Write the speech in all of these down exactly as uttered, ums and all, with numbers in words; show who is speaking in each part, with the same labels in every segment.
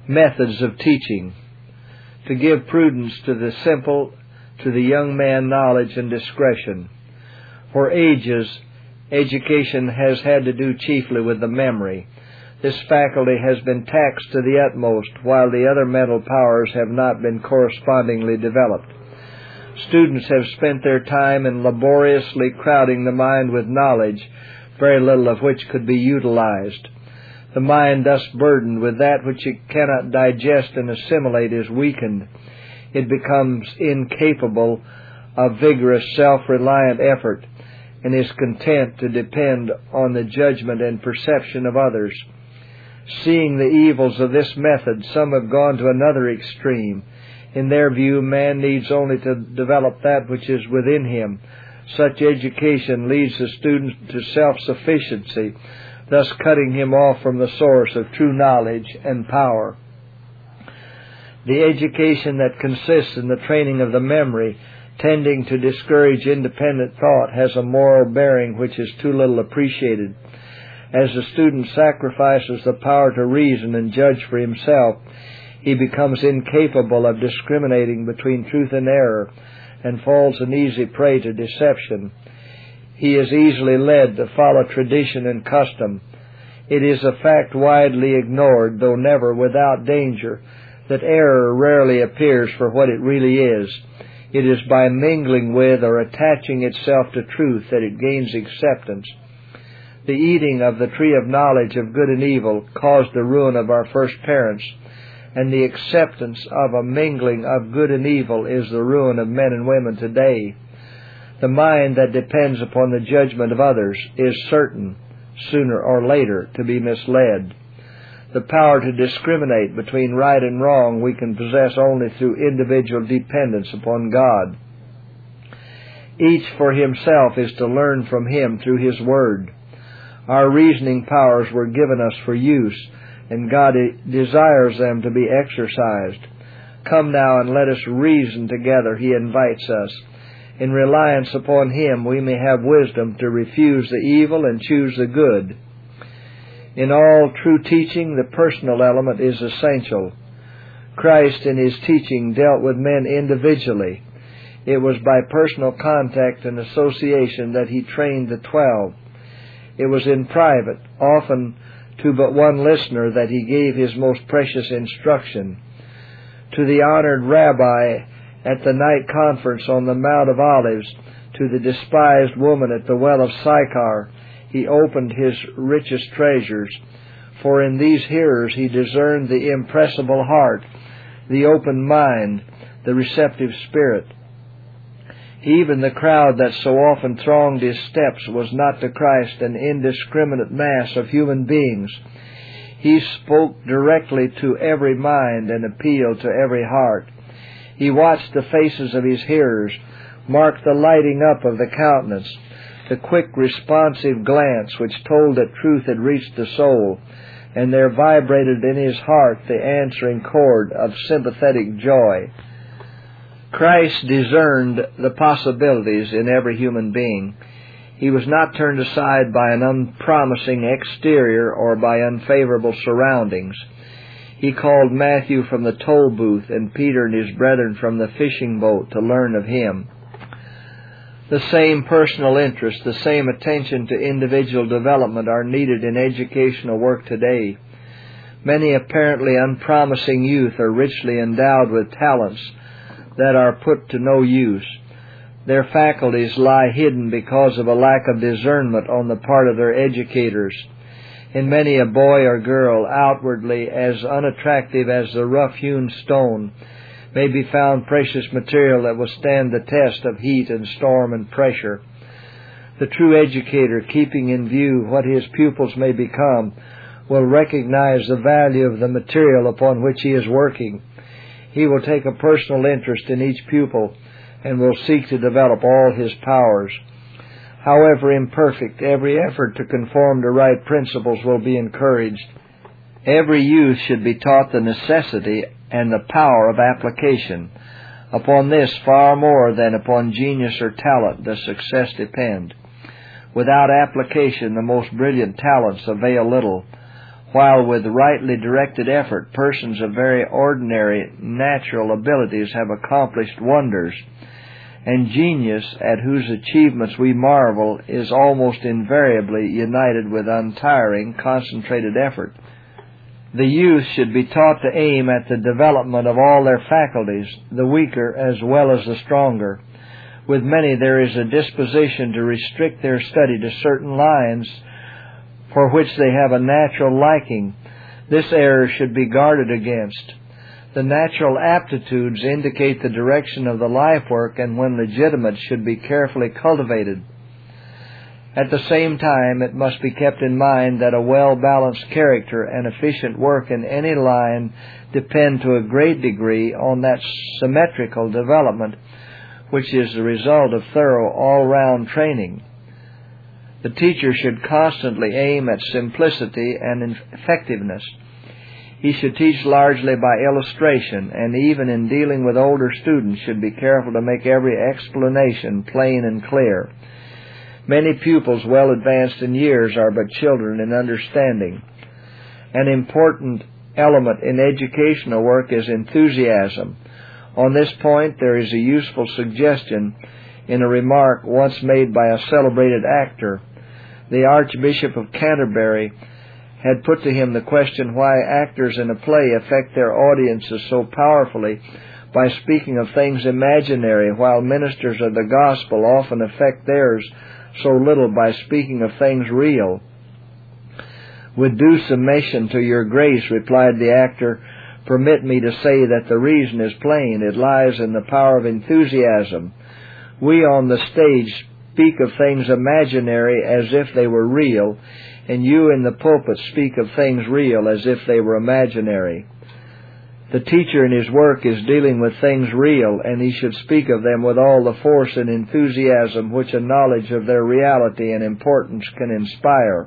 Speaker 1: methods of teaching, to give prudence to the simple, to the young man knowledge and discretion. For ages, education has had to do chiefly with the memory. This faculty has been taxed to the utmost, while the other mental powers have not been correspondingly developed. Students have spent their time in laboriously crowding the mind with knowledge, very little of which could be utilized. The mind, thus burdened with that which it cannot digest and assimilate, is weakened. It becomes incapable of vigorous, self-reliant effort, and is content to depend on the judgment and perception of others. Seeing the evils of this method, some have gone to another extreme. In their view, man needs only to develop that which is within him. Such education leads the student to self-sufficiency, thus cutting him off from the source of true knowledge and power. The education that consists in the training of the memory, tending to discourage independent thought, has a moral bearing which is too little appreciated. As the student sacrifices the power to reason and judge for himself, he becomes incapable of discriminating between truth and error, and falls an easy prey to deception. He is easily led to follow tradition and custom. It is a fact widely ignored, though never without danger, that error rarely appears for what it really is. It is by mingling with or attaching itself to truth that it gains acceptance. The eating of the tree of knowledge of good and evil caused the ruin of our first parents, and the acceptance of a mingling of good and evil is the ruin of men and women today. The mind that depends upon the judgment of others is certain, sooner or later, to be misled. The power to discriminate between right and wrong we can possess only through individual dependence upon God. Each for himself is to learn from Him through His Word. Our reasoning powers were given us for use, and God desires them to be exercised. Come now and let us reason together, He invites us. In reliance upon Him we may have wisdom to refuse the evil and choose the good. In all true teaching, the personal element is essential. Christ in His teaching dealt with men individually. It was by personal contact and association that He trained the twelve. It was in private, often to but one listener, that He gave His most precious instruction. To the honored rabbi at the night conference on the Mount of Olives, to the despised woman at the well of Sychar, He opened His richest treasures, for in these hearers He discerned the impressible heart, the open mind, the receptive spirit. Even the crowd that so often thronged His steps was not to Christ an indiscriminate mass of human beings. He spoke directly to every mind and appealed to every heart. He watched the faces of His hearers, marked the lighting up of the countenance, the quick responsive glance which told that truth had reached the soul, and there vibrated in His heart the answering chord of sympathetic joy. Christ discerned the possibilities in every human being. He was not turned aside by an unpromising exterior or by unfavorable surroundings. He called Matthew from the toll booth and Peter and his brethren from the fishing boat to learn of Him. The same personal interest, the same attention to individual development are needed in educational work today. Many apparently unpromising youth are richly endowed with talents that are put to no use. Their faculties lie hidden because of a lack of discernment on the part of their educators. In many a boy or girl, outwardly as unattractive as the rough-hewn stone, may be found precious material that will stand the test of heat and storm and pressure. The true educator, keeping in view what his pupils may become, will recognize the value of the material upon which he is working. He will take a personal interest in each pupil and will seek to develop all his powers. However imperfect, every effort to conform to right principles will be encouraged. Every youth should be taught the necessity and the power of application. Upon this, far more than upon genius or talent, does success depend. Without application, the most brilliant talents avail little. while with rightly directed effort, persons of very ordinary natural abilities have accomplished wonders, and genius, at whose achievements we marvel, is almost invariably united with untiring, concentrated effort. The youth should be taught to aim at the development of all their faculties, the weaker as well as the stronger. With many there is a disposition to restrict their study to certain lines for which they have a natural liking. This error should be guarded against. The natural aptitudes indicate the direction of the life work, and when legitimate should be carefully cultivated. At the same time, it must be kept in mind that a well-balanced character and efficient work in any line depend to a great degree on that symmetrical development which is the result of thorough all-round training. The teacher should constantly aim at simplicity and effectiveness. He should teach largely by illustration, and even in dealing with older students should be careful to make every explanation plain and clear. Many pupils well advanced in years are but children in understanding. An important element in educational work is enthusiasm. On this point there is a useful suggestion in a remark once made by a celebrated actor. The Archbishop of Canterbury had put to him the question why actors in a play affect their audiences so powerfully by speaking of things imaginary, while ministers of the gospel often affect theirs so little by speaking of things real. With due submission to your grace, replied the actor, permit me to say that the reason is plain. It lies in the power of enthusiasm. We on the stage speak of things imaginary as if they were real, and you in the pulpit speak of things real as if they were imaginary. The teacher in his work is dealing with things real, and he should speak of them with all the force and enthusiasm which a knowledge of their reality and importance can inspire.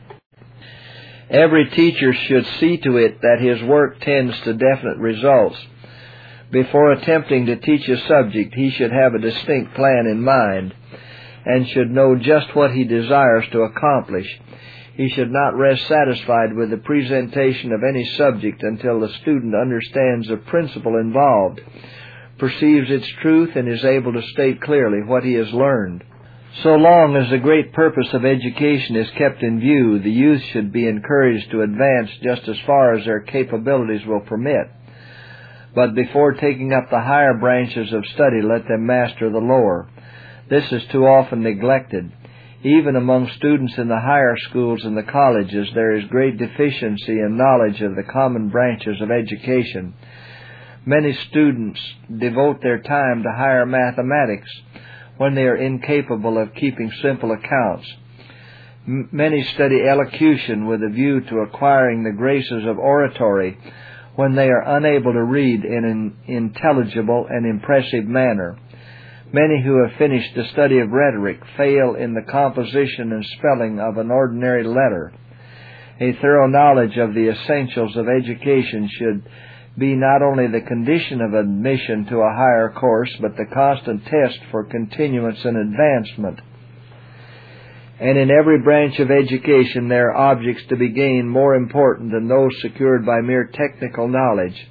Speaker 1: Every teacher should see to it that his work tends to definite results. Before attempting to teach a subject, he should have a distinct plan in mind, and should know just what he desires to accomplish. He should not rest satisfied with the presentation of any subject until the student understands the principle involved, perceives its truth, and is able to state clearly what he has learned. So long as the great purpose of education is kept in view, the youth should be encouraged to advance just as far as their capabilities will permit. But before taking up the higher branches of study, let them master the lower. This is too often neglected. Even among students in the higher schools and the colleges, there is great deficiency in knowledge of the common branches of education. Many students devote their time to higher mathematics when they are incapable of keeping simple accounts. M- many study elocution with a view to acquiring the graces of oratory when they are unable to read in an intelligible and impressive manner. Many who have finished the study of rhetoric fail in the composition and spelling of an ordinary letter. A thorough knowledge of the essentials of education should be not only the condition of admission to a higher course, but the constant test for continuance and advancement. And in every branch of education there are objects to be gained more important than those secured by mere technical knowledge.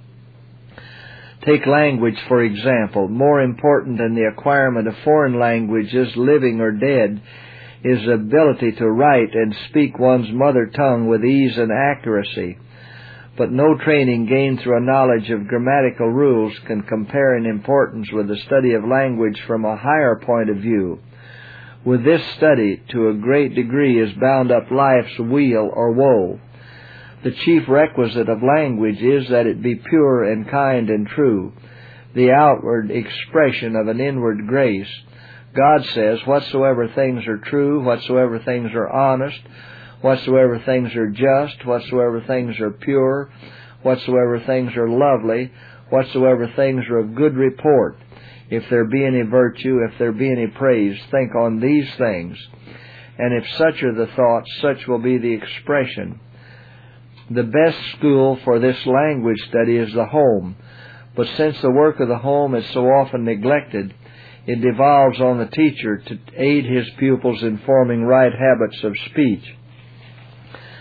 Speaker 1: Take language, for example. More important than the acquirement of foreign languages, living or dead, is the ability to write and speak one's mother tongue with ease and accuracy. But no training gained through a knowledge of grammatical rules can compare in importance with the study of language from a higher point of view. With this study, to a great degree, is bound up life's weal or woe. The chief requisite of language is that it be pure and kind and true, the outward expression of an inward grace. God says, whatsoever things are true, whatsoever things are honest, whatsoever things are just, whatsoever things are pure, whatsoever things are lovely, whatsoever things are of good report, if there be any virtue, if there be any praise, think on these things. And if such are the thoughts, such will be the expression. The best school for this language study is the home, but since the work of the home is so often neglected, it devolves on the teacher to aid his pupils in forming right habits of speech.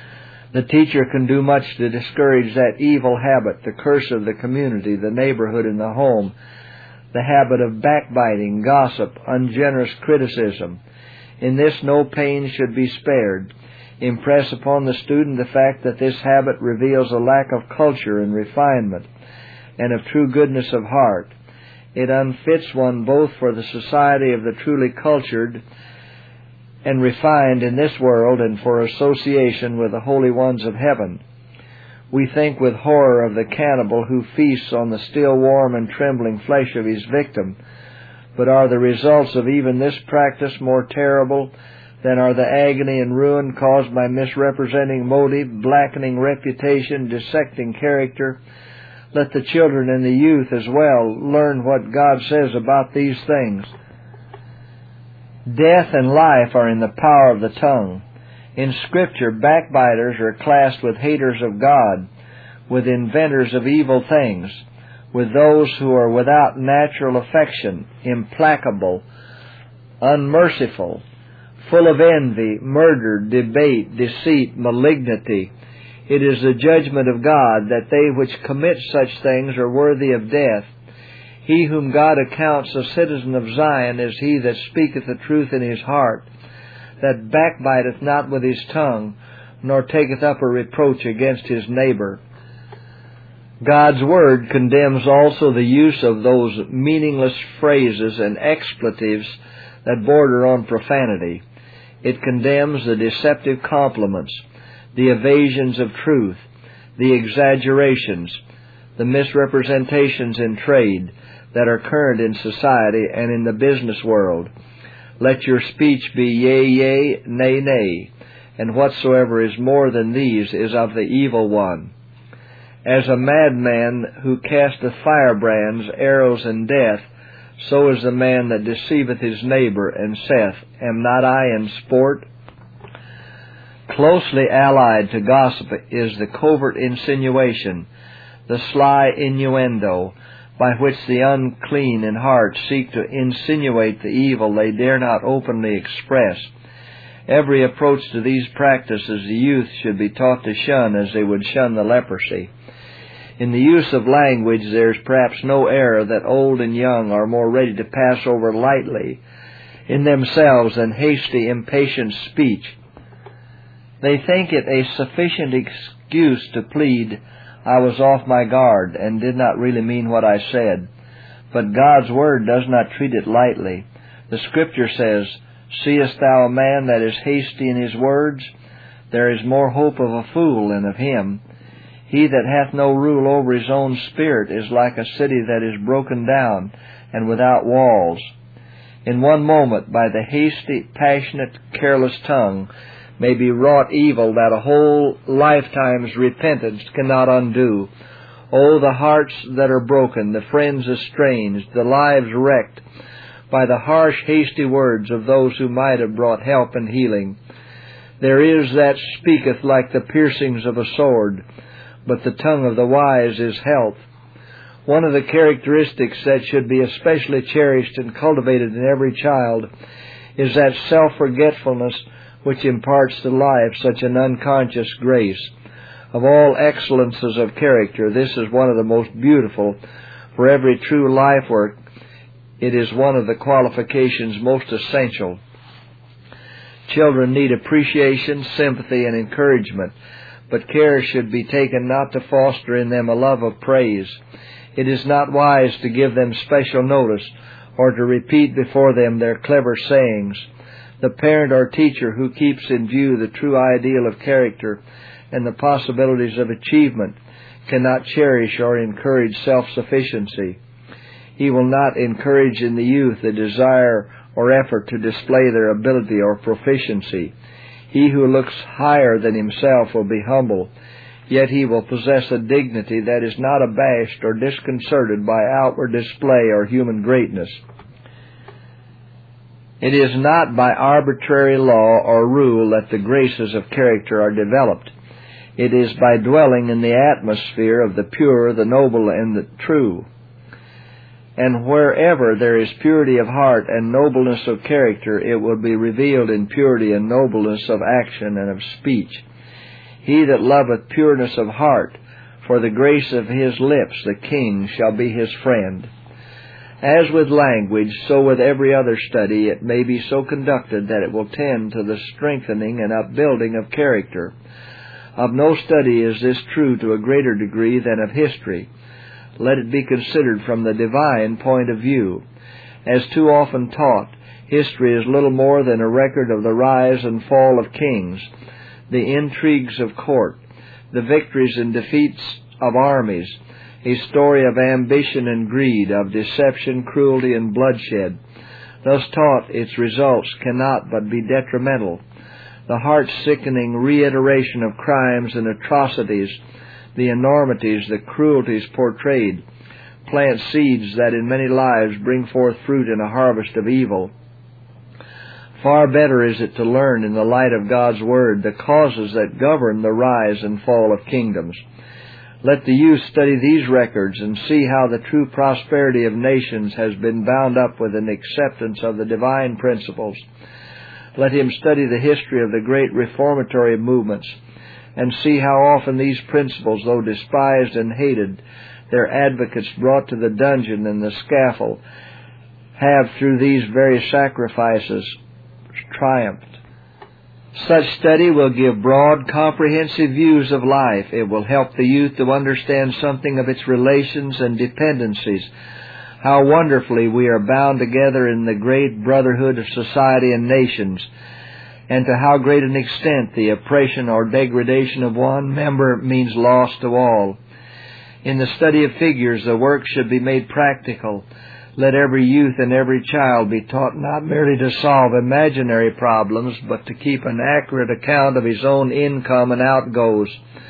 Speaker 1: The teacher can do much to discourage that evil habit, the curse of the community, the neighborhood, and the home, the habit of backbiting, gossip, ungenerous criticism. In this, no pains should be spared. Impress upon the student the fact that this habit reveals a lack of culture and refinement and of true goodness of heart. It unfits one both for the society of the truly cultured and refined in this world and for association with the holy ones of heaven. We think with horror of the cannibal who feasts on the still warm and trembling flesh of his victim, but are the results of even this practice more terrible than are the agony and ruin caused by misrepresenting motive, blackening reputation, dissecting character? Let the children and the youth as well learn what God says about these things. Death and life are in the power of the tongue. In Scripture, backbiters are classed with haters of God, with inventors of evil things, with those who are without natural affection, implacable, unmerciful, full of envy, murder, debate, deceit, malignity. It is the judgment of God that they which commit such things are worthy of death. He whom God accounts a citizen of Zion is he that speaketh the truth in his heart, that backbiteth not with his tongue, nor taketh up a reproach against his neighbor. God's Word condemns also the use of those meaningless phrases and expletives that border on profanity. It condemns the deceptive compliments, the evasions of truth, the exaggerations, the misrepresentations in trade that are current in society and in the business world. Let your speech be yea, yea, nay, nay, and whatsoever is more than these is of the evil one. As a madman who casteth firebrands, arrows, and death, so is the man that deceiveth his neighbor, and saith, Am not I in sport? Closely allied to gossip is the covert insinuation, the sly innuendo, by which the unclean in heart seek to insinuate the evil they dare not openly express. Every approach to these practices the youth should be taught to shun as they would shun the leprosy. In the use of language there is perhaps no error that old and young are more ready to pass over lightly in themselves than hasty, impatient speech. They think it a sufficient excuse to plead, I was off my guard and did not really mean what I said. But God's Word does not treat it lightly. The Scripture says, Seest thou a man that is hasty in his words? There is more hope of a fool than of him. He that hath no rule over his own spirit is like a city that is broken down and without walls. In one moment, by the hasty, passionate, careless tongue, may be wrought evil that a whole lifetime's repentance cannot undo. Oh, the hearts that are broken, the friends estranged, the lives wrecked by the harsh, hasty words of those who might have brought help and healing. There is that speaketh like the piercings of a sword, but the tongue of the wise is health. One of the characteristics that should be especially cherished and cultivated in every child is that self-forgetfulness which imparts to life such an unconscious grace. Of all excellences of character, this is one of the most beautiful. For every true life work, it is one of the qualifications most essential. Children need appreciation, sympathy, and encouragement, but care should be taken not to foster in them a love of praise. It is not wise to give them special notice or to repeat before them their clever sayings. The parent or teacher who keeps in view the true ideal of character and the possibilities of achievement cannot cherish or encourage self-sufficiency. He will not encourage in the youth the desire or effort to display their ability or proficiency. He who looks higher than himself will be humble, yet he will possess a dignity that is not abashed or disconcerted by outward display or human greatness. It is not by arbitrary law or rule that the graces of character are developed. It is by dwelling in the atmosphere of the pure, the noble, and the true. And wherever there is purity of heart and nobleness of character, it will be revealed in purity and nobleness of action and of speech. He that loveth pureness of heart, for the grace of his lips the king shall be his friend. As with language, so with every other study, it may be so conducted that it will tend to the strengthening and upbuilding of character. Of no study is this true to a greater degree than of history. Let it be considered from the divine point of view. As too often taught, history is little more than a record of the rise and fall of kings, the intrigues of court, the victories and defeats of armies, a story of ambition and greed, of deception, cruelty, and bloodshed. Thus taught, its results cannot but be detrimental. The heart-sickening reiteration of crimes and atrocities, the enormities, the cruelties portrayed, plant seeds that in many lives bring forth fruit in a harvest of evil. Far better is it to learn in the light of God's Word the causes that govern the rise and fall of kingdoms. Let the youth study these records and see how the true prosperity of nations has been bound up with an acceptance of the divine principles. Let him study the history of the great reformatory movements and see how often these principles, though despised and hated, their advocates brought to the dungeon and the scaffold, have through these very sacrifices triumphed. Such study will give broad, comprehensive views of life. It will help the youth to understand something of its relations and dependencies, how wonderfully we are bound together in the great brotherhood of society and nations, and to how great an extent the oppression or degradation of one member means loss to all. In the study of figures, the work should be made practical. Let every youth and every child be taught not merely to solve imaginary problems, but to keep an accurate account of his own income and outgoes.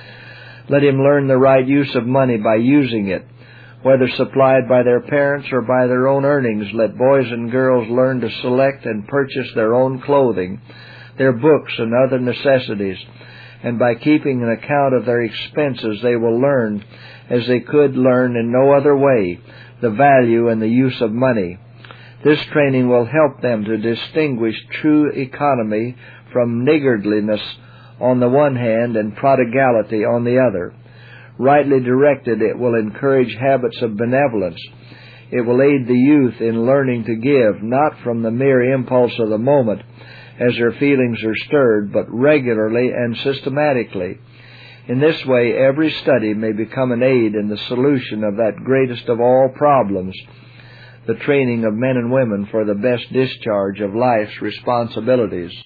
Speaker 1: Let him learn the right use of money by using it, whether supplied by their parents or by their own earnings. Let boys and girls learn to select and purchase their own clothing, their books and other necessities, and by keeping an account of their expenses they will learn, as they could learn in no other way, the value and the use of money. This training will help them to distinguish true economy from niggardliness on the one hand and prodigality on the other. Rightly directed, it will encourage habits of benevolence. It will aid the youth in learning to give, not from the mere impulse of the moment, as their feelings are stirred, but regularly and systematically. In this way, every study may become an aid in the solution of that greatest of all problems, the training of men and women for the best discharge of life's responsibilities.